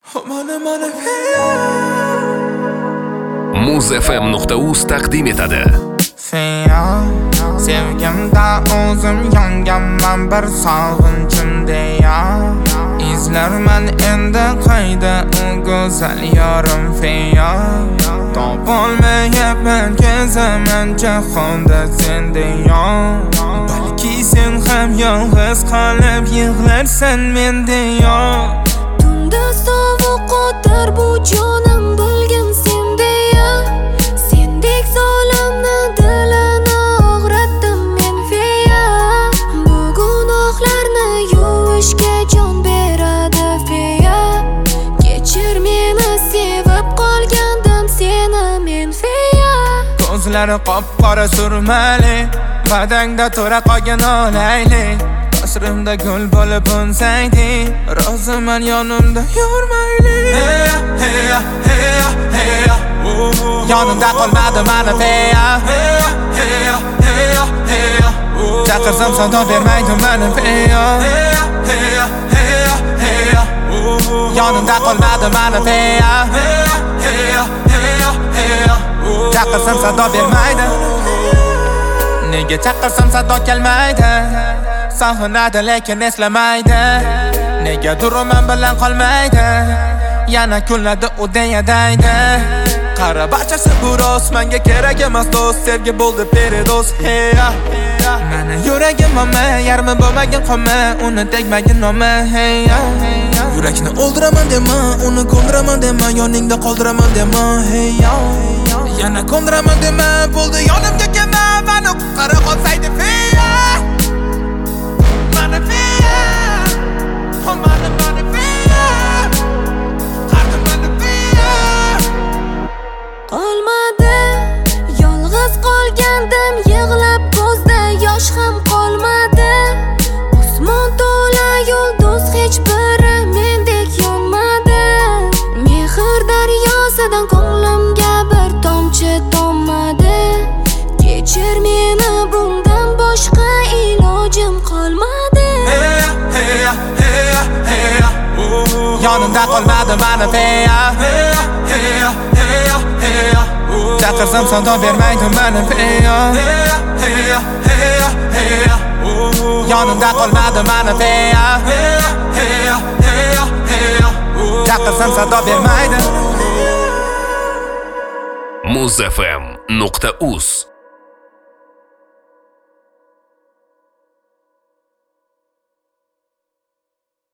Muz.fm.uz taqdim etadi. Sevgimda o'zim yonganman bir sog'inchimda. Izlarman endi qayda u go'zal yorim feya. Topolmayapman kezaman jahonda senda. Balki sen ham yolg'iz qolib yig'larsan menda. Tunda sovuq o'tar bu jonim bilgim senda. Sendek zolimni dilini og'ratdim men feya. Bu gunohlarni yuvishga jon beradi feya. Kechir meni sevib qolgandim seni men feya. Ko'zlari qop-qora surmali, badangda to'ra qolgan olayli. Asrimda gul bo'lib unsaydi, roziman yonimda yurmayli. Heya, heya, heya, yonimda qolmadi mani feya. Heya, heya, heya, chaqirsam sado bermaydi mani feya. Heya, heya, heya, heya, yonimda qolmadi mani feya. Heya, heya, heya, heya, chaqirsam sado bermaydi. Nega chaqirsam sado kelmaydi? Sog'inadi lekin eslamaydi. Nega durman bilan qolmaydi? Yana kunlarda u deyadaydi. Qara barchasi bu rost, menga kerak emas do'st. Sevgi bo'ldi peridost. Heya, meni yuragim noma, yarmi bo'lmagan qoma, uni tegmagin noma. Heya, yurakni o'ldiraman dema, uni ko'ndiraman dema, yoningda qoldiraman dema. Heya, yana ko'ndiraman dema, bo'ldi yonimga kelma, meni qutqara qolsaydi feya. Qolmadi, yolg'iz qolgandim, yig'lab ko'zda yosh ham qolmadi. Osmon to'la yulduz, hech biri mendek yonmadi. Mehr daryosidan ko'nglimga bir tomchi tomadi. Kechir meni, bundan boshqa ilojim qolmadi. Heya, heya, heya, heya, yonimda qolmadi mani feya. Heya, heya, heya, heya, chaqirsam sado bermaydi mani feya. Heya, heya, heya, heya, yonimda qolmadi mani feya. Heya, heya, heya, heya, chaqirsam sado bermaydi. Muz.fm.uz